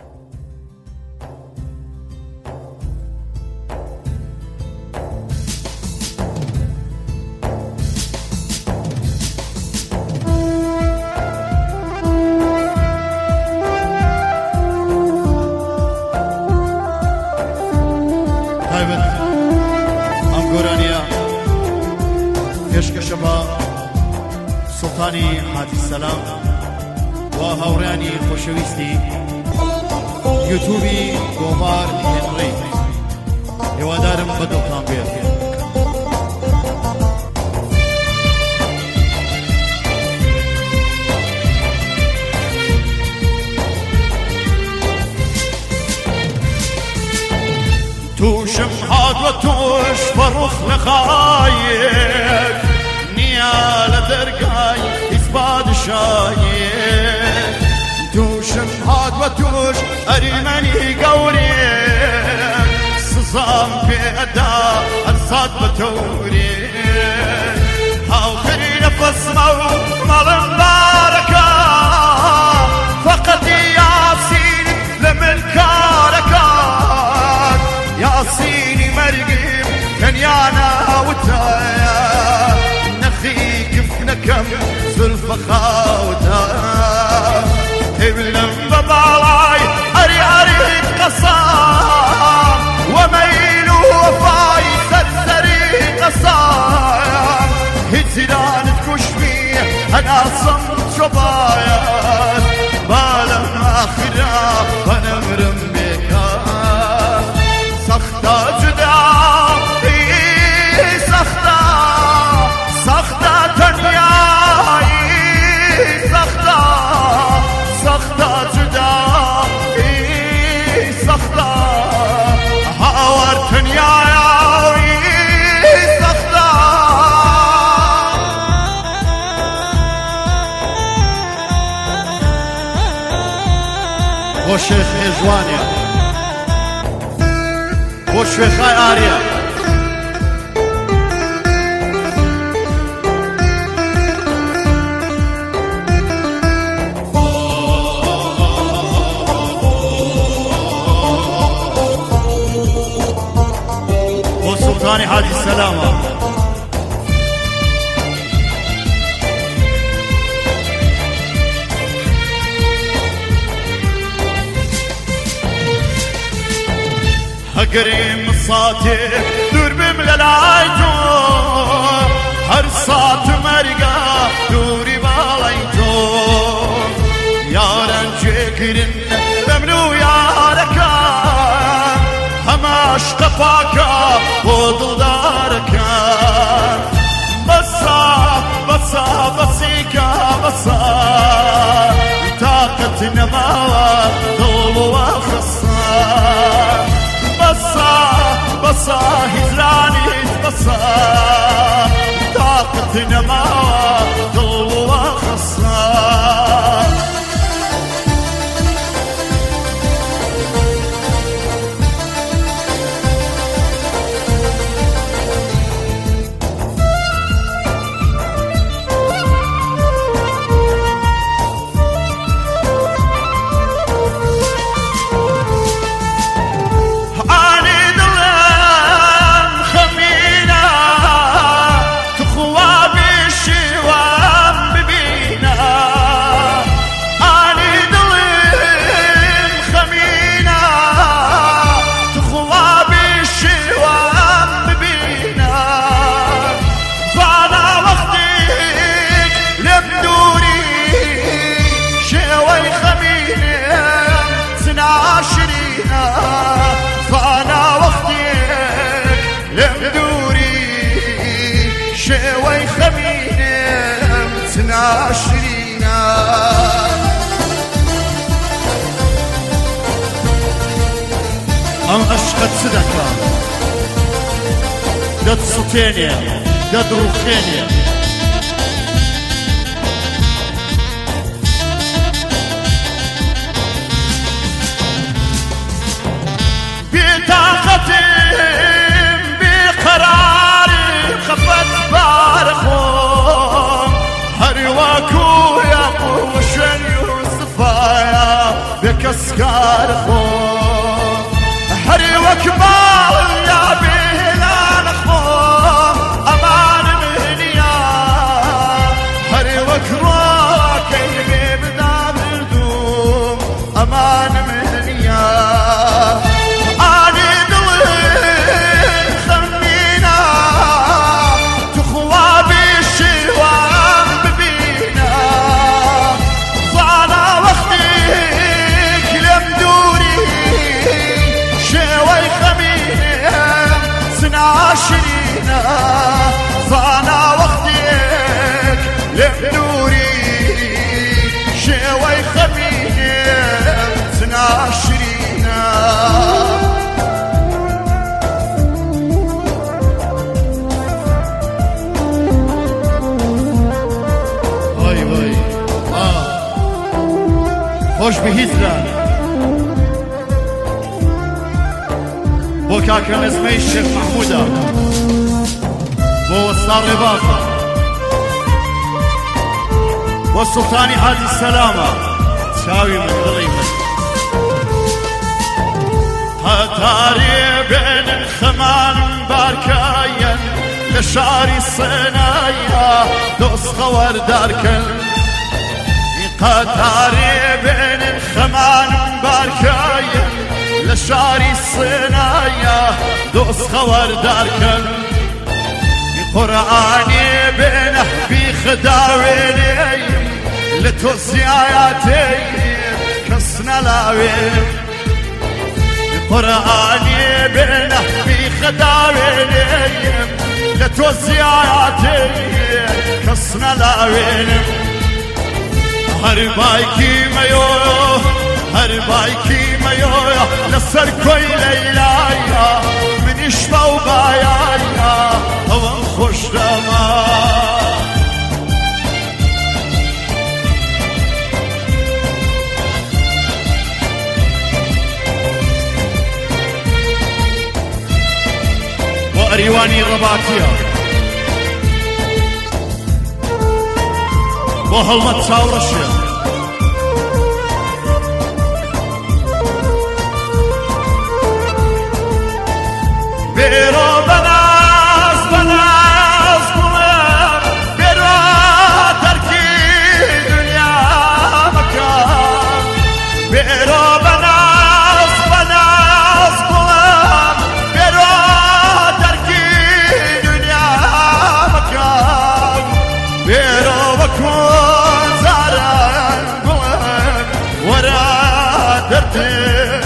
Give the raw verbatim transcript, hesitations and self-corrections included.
سلطانی حاجی سلام و هاوڕێیانی خۆشەویستی یوتیوبی گۆڤار هێنڕی هێوادارم بەدڵتان بێت. توشم هاد و توش فروخ لخايك نيا لدرقاي إثبات شايك توشم هاد و توش أريمني قوريك سزام في أدا أرصاد بتوريك هاو خري نفس مو مال مباركة فقط ياسين لملكاركات ياسيني مرقب كنيانا وتايا نخي كفنا كم زلفة خاوتا تبلم ببالاي أري أري قصام وميل وفاي سرسري قصام هجران تكشمي أنا صمت شبايا بالم آخرا ونمرم بكا سختا جدا سختا سختا دنیا سختا سختا جدا سختا هاور دنیا سختا بۆ شێخ جوانە بۆ شوێخای ئاریا بۆ سوڵتانی حاجی سەلامە قريم صاتك دور بمللايتو هر صات مرقا دوري بالايتو يارن جيكرن بمنو ياركا هماش قفاكا وضل داركا بصا بصا بصيكا بصا طاقة نماوة ضلوا وخصا بصا بصا هجراني بصا طاقة نما ضل وخصا فانا وقتك لمدوري شوي خمينة متناشرينا ام عشقت صدقا دد سطيني دد روخيني بطاقتهم بقراري خفت بارخهم هرواكو يا قوش يوسفايا بك دەستکار خۆ هەری وەک باڵ یا بێلان خۆ ئەمان منیا هەری وەک ڕاکەی بێ بدا بردوم ئەمان منیا ئانی دڵم خەمینە تو خوابی شیوان ببینە زانا وەختێک لەم دووری شێوەی خەمینێم سناشرینە زانا وەختێک لەم دووری شێوەی خەمینێم سناشرینە وای وای خۆش بهیزرا بۆ کاکە نەزمەی شێخ محموودە بۆ وەستا ڕێباقە بۆ سوڵتانی حاجی سەلامە چاوی من دڵی من هەتارێ بێنن خەمانم بارکایەن لە شاری سێنایە دۆست خەوەردارکەن قەتارێ بێنن خەمانم بارکایەن لە شاری سێنایە دۆست خەوەردارکەن قورئانێ بێنە بیخداوێنێیم لە تۆ زیایاتێیم کەس نەلاوێم قورئانێ بێنە بیخداوێنێیم لە تۆ زیایاتێیم کەس نەلاوێنم هەر بایکی مەیۆ هەر بایکی مەیۆە لەسەر کۆی لەیلایە منیش بەو بایایە ئەوەم خۆش دەما بۆ ئەریوانی ڕەباتیە بۆ هەڵمەت چاوڕەشە بێرۆ بەناز بەناز گوڵم بێرۆ دەرکی دنیا مەکە بێرۆ بەناز بەناز گوڵم بێرۆ دەرکی دنیا مەکە بێرۆ وەکۆ زاران گوڵم وەرە دەردێ